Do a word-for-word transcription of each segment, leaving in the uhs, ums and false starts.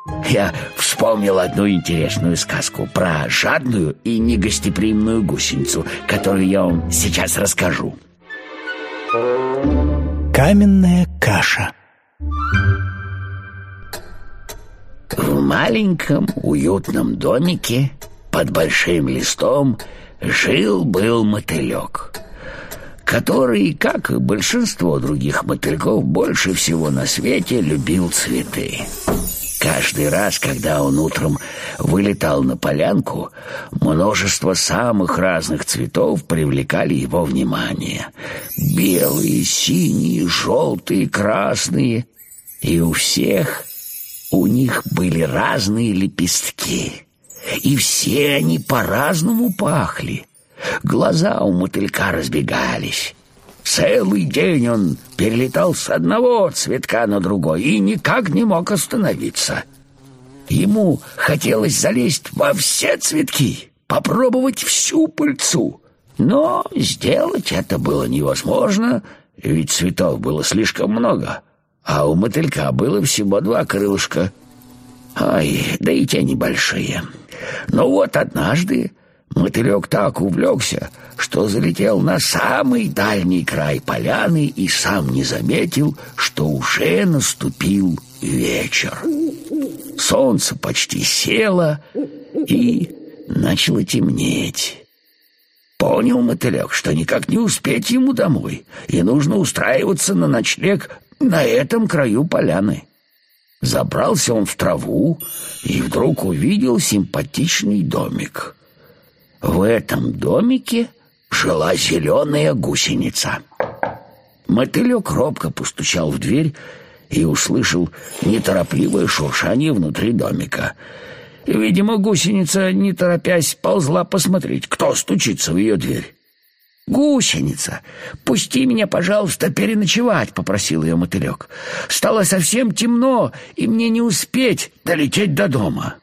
Я вспомнил одну интересную сказку про жадную и негостеприимную гусеницу, которую я вам сейчас расскажу. Каменная каша. В маленьком уютном домике под большим листом жил-был мотылек, который, как и большинство других мотыльков, больше всего на свете любил цветы. Каждый раз, когда он утром вылетал на полянку, множество самых разных цветов привлекали его внимание. Белые, синие, желтые, красные. И у всех у них были разные лепестки. И все они по-разному пахли. Глаза у мотылька разбегались. Целый день он перелетал с одного цветка на другой и никак не мог остановиться. Ему хотелось залезть во все цветки, попробовать всю пыльцу. Но сделать это было невозможно, ведь цветов было слишком много, а у мотылька было всего два крылышка. Ай, да и те небольшие. Но вот однажды мотылек так увлекся, что залетел на самый дальний край поляны и сам не заметил, что уже наступил вечер. Солнце почти село, и начало темнеть. Понял мотылек, что никак не успеть ему домой, и нужно устраиваться на ночлег на этом краю поляны. Забрался он в траву и вдруг увидел симпатичный домик. В этом домике жила зеленая гусеница. Мотылек робко постучал в дверь и услышал неторопливое шуршание внутри домика. Видимо, гусеница, не торопясь, ползла посмотреть, кто стучится в ее дверь. «Гусеница, пусти меня, пожалуйста, переночевать», — попросил ее мотылек. «Стало совсем темно, и мне не успеть долететь до дома».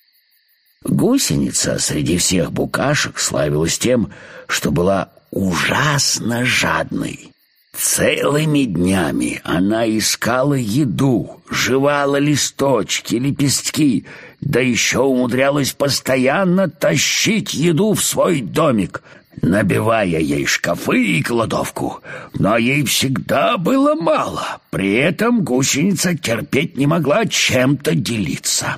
Гусеница среди всех букашек славилась тем, что была ужасно жадной. Целыми днями она искала еду, жевала листочки, лепестки, да еще умудрялась постоянно тащить еду в свой домик, набивая ей шкафы и кладовку. Но ей всегда было мало. При этом гусеница терпеть не могла чем-то делиться.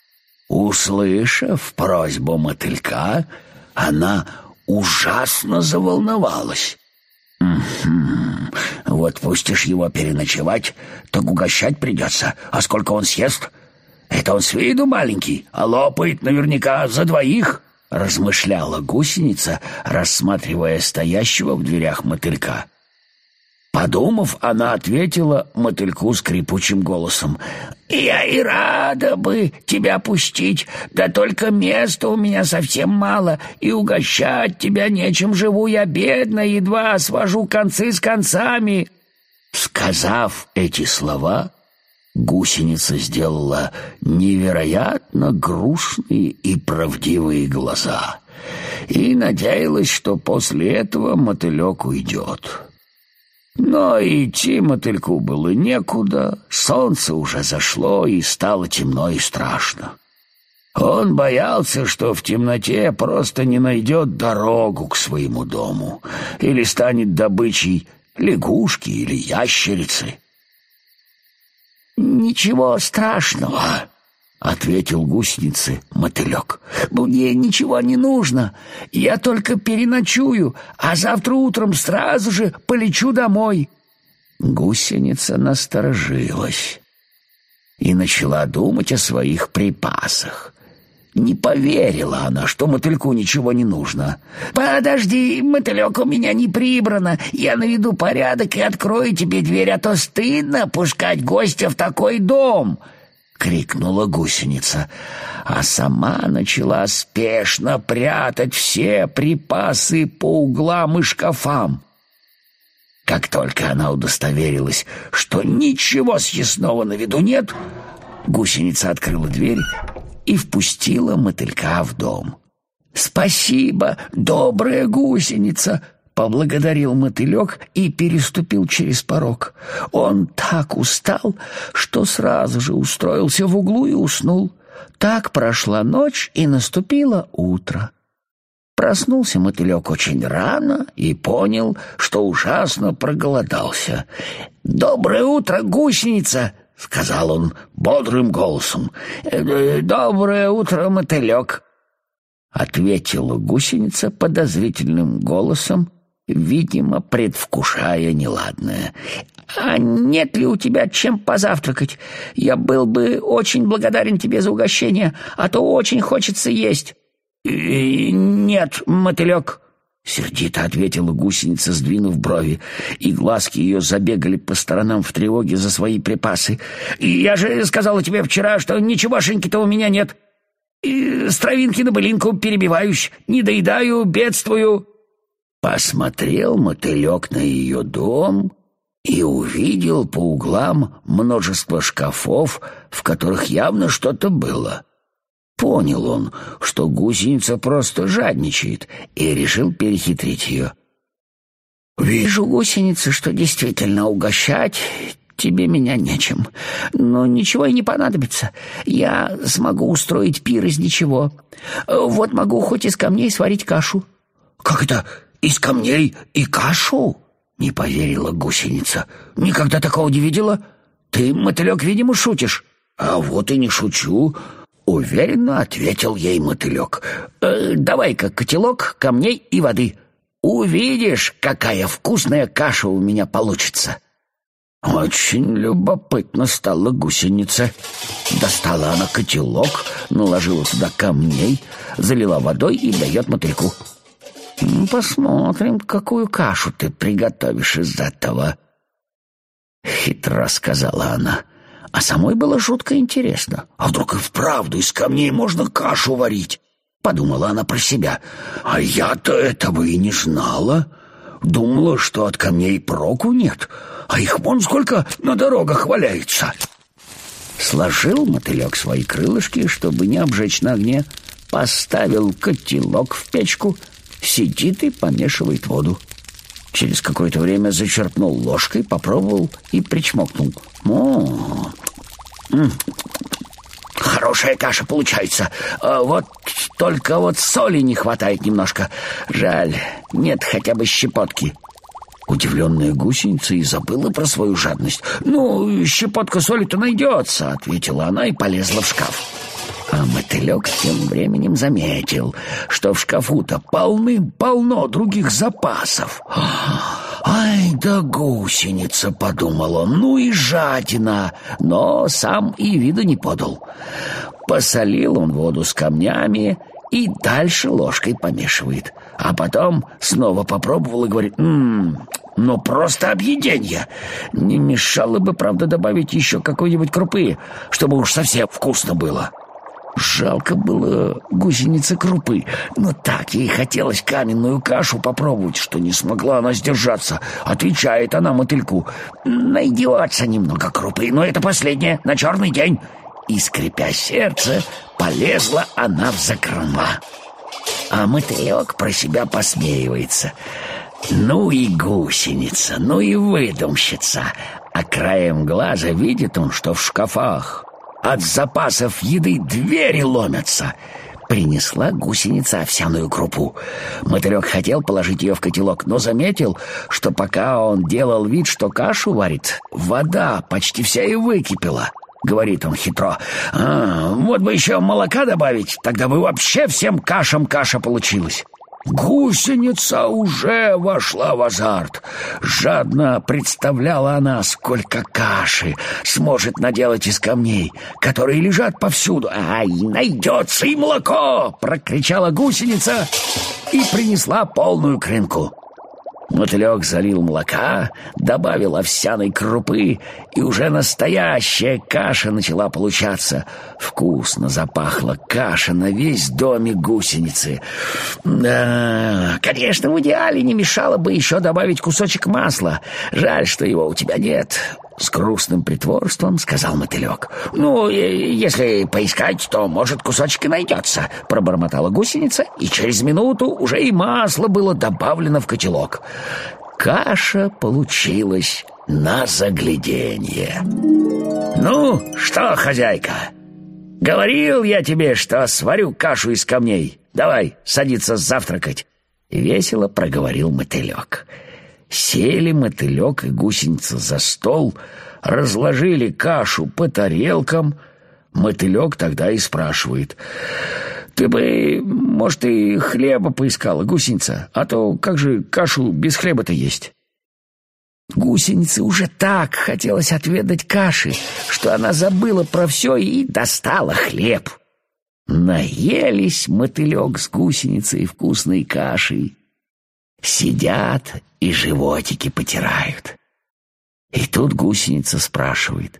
Услышав просьбу мотылька, она ужасно заволновалась. «Угу. Вот пустишь его переночевать, так угощать придется. А сколько он съест? Это он с виду маленький, а лопает наверняка за двоих», — размышляла гусеница, рассматривая стоящего в дверях мотылька. Подумав, она ответила мотыльку скрипучим голосом: «Я и рада бы тебя пустить, да только места у меня совсем мало, и угощать тебя нечем, живу я бедно, едва свожу концы с концами». Сказав эти слова, гусеница сделала невероятно грустные и правдивые глаза и надеялась, что после этого мотылек уйдет. Но идти мотыльку было некуда, солнце уже зашло и стало темно и страшно. Он боялся, что в темноте просто не найдет дорогу к своему дому или станет добычей лягушки или ящерицы. «Ничего страшного», — ответил гусенице мотылек. «Мне ничего не нужно, я только переночую, а завтра утром сразу же полечу домой». Гусеница насторожилась и начала думать о своих припасах. Не поверила она, что мотыльку ничего не нужно. «Подожди, мотылек, у меня не прибрано. Я наведу порядок и открою тебе дверь, а то стыдно пускать гостя в такой дом!» — крикнула гусеница, а сама начала спешно прятать все припасы по углам и шкафам. Как только она удостоверилась, что ничего съестного на виду нет, гусеница открыла дверь и впустила мотылька в дом. «Спасибо, добрая гусеница!» — поблагодарил мотылек и переступил через порог. Он так устал, что сразу же устроился в углу и уснул. Так прошла ночь, и наступило утро. Проснулся мотылек очень рано и понял, что ужасно проголодался. «Доброе утро, гусеница!» — сказал он бодрым голосом. «Доброе утро, мотылек!» — ответила гусеница подозрительным голосом, видимо, предвкушая неладное. «А нет ли у тебя чем позавтракать? Я был бы очень благодарен тебе за угощение, а то очень хочется есть». «Нет, мотылек», — сердито ответила гусеница, сдвинув брови, и глазки ее забегали по сторонам в тревоге за свои припасы. «Я же сказала тебе вчера, что ничегошеньки-то у меня нет. И с травинки на былинку перебиваюсь, не доедаю, бедствую». Посмотрел мотылек на ее дом и увидел по углам множество шкафов, в которых явно что-то было. Понял он, что гусеница просто жадничает, и решил перехитрить ее. «Вижу, гусеница, что действительно угощать тебе меня нечем, но ничего и не понадобится. Я смогу устроить пир из ничего. Вот могу хоть из камней сварить кашу». «Как это из камней и кашу?» — не поверила гусеница. «Никогда такого не видела. Ты, мотылек, видимо, шутишь». «А вот и не шучу», — уверенно ответил ей мотылек. «Э, «Давай-ка котелок камней и воды. Увидишь, какая вкусная каша у меня получится». Очень любопытно стала гусеница. Достала она котелок, наложила туда камней, залила водой и дает мотыльку. «Посмотрим, какую кашу ты приготовишь из этого», — хитро сказала она. А самой было жутко интересно. А вдруг и вправду из камней можно кашу варить? Подумала она про себя. А я-то этого и не знала. Думала, что от камней проку нет, а их вон сколько на дорогах валяется. Сложил мотылек свои крылышки, чтобы не обжечь на огне, поставил котелок в печку, сидит и помешивает воду. Через какое-то время зачерпнул ложкой, попробовал и причмокнул. О, м-м, хорошая каша получается. А вот только вот соли не хватает немножко. Жаль, нет хотя бы щепотки. Удивленная гусеница и забыла про свою жадность. «Ну, щепотка соли-то найдется», — ответила она и полезла в шкаф. А мотылек тем временем заметил, что в шкафу-то полным-полно других запасов. «Ай да гусеница», — подумал он, — «ну и жадина», но сам и виду не подал. Посолил он воду с камнями и дальше ложкой помешивает. А потом снова попробовал и говорит: «Ммм, ну просто объеденье. Не мешало бы, правда, добавить еще какой-нибудь крупы, чтобы уж совсем вкусно было». Жалко было гусенице крупы, но так ей хотелось каменную кашу попробовать, что не смогла она сдержаться. Отвечает она мотыльку: «Найдется немного крупы, но это последнее, на черный день». И, скрипя сердце, полезла она в закрома. А мотылек про себя посмеивается. Ну и гусеница, ну и выдумщица. А краем глаза видит он, что в шкафах от запасов еды двери ломятся. Принесла гусеница овсяную крупу. Мотылек хотел положить ее в котелок, но заметил, что пока он делал вид, что кашу варит, вода почти вся и выкипела. Говорит он хитро: «А, вот бы еще молока добавить, тогда бы вообще всем кашам каша получилась». Гусеница уже вошла в азарт. Жадно представляла она, сколько каши сможет наделать из камней, которые лежат повсюду. «Ай, найдется и молоко!» — прокричала гусеница и принесла полную крынку. Мотылек залил молока, добавил овсяной крупы, и уже настоящая каша начала получаться. Вкусно запахла каша на весь домик гусеницы. Да, конечно, в идеале не мешало бы еще добавить кусочек масла. Жаль, что его у тебя нет. С грустным притворством сказал мотылек. «Ну, если поискать, то, может, кусочек и найдется», — пробормотала гусеница, и через минуту уже и масло было добавлено в котелок. Каша получилась на загляденье. «Ну, что, хозяйка, говорил я тебе, что сварю кашу из камней. Давай садиться завтракать», — весело проговорил мотылек. Сели мотылек и гусеница за стол, разложили кашу по тарелкам. Мотылек тогда и спрашивает: «Ты бы, может, и хлеба поискала, гусеница, а то как же кашу без хлеба-то есть?» Гусенице уже так хотелось отведать каши, что она забыла про все и достала хлеб. Наелись мотылек с гусеницей вкусной кашей, сидят и животики потирают. И тут гусеница спрашивает: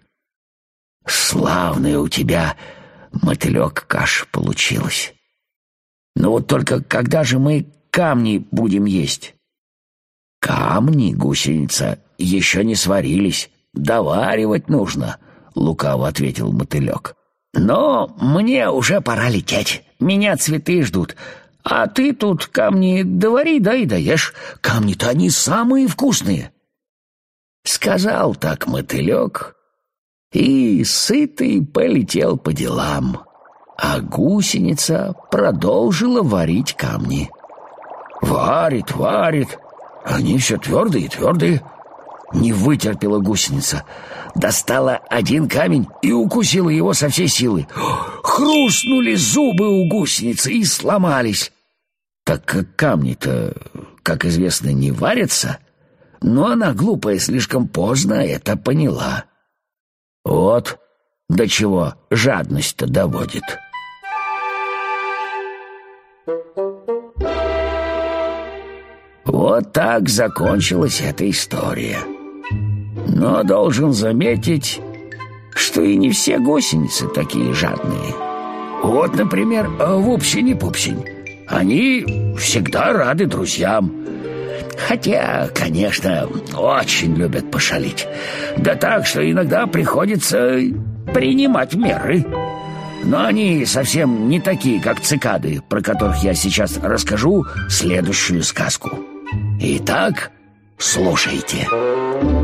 «Славная у тебя, мотылек, каша получилась. Но вот только когда же мы камни будем есть?» «Камни, гусеница, еще не сварились, доваривать нужно», — лукаво ответил мотылек. «Но мне уже пора лететь, меня цветы ждут. А ты тут камни довари, да и доешь. Камни-то они самые вкусные». Сказал так мотылек и, сытый, полетел по делам, а гусеница продолжила варить камни. Варит, варит, они все твердые и твердые. Не вытерпела гусеница, достала один камень и укусила его со всей силы. Хрустнули зубы у гусеницы и сломались. Так как камни-то, как известно, не варятся, но она, глупая, слишком поздно это поняла. Вот до чего жадность-то доводит. Вот так закончилась эта история. Но должен заметить, что и не все гусеницы такие жадные. Вот, например, Вупсень-Пупсень. Они всегда рады друзьям. Хотя, конечно, очень любят пошалить. Да так, что иногда приходится принимать меры. Но они совсем не такие, как цикады, про которых я сейчас расскажу следующую сказку. Итак, слушайте.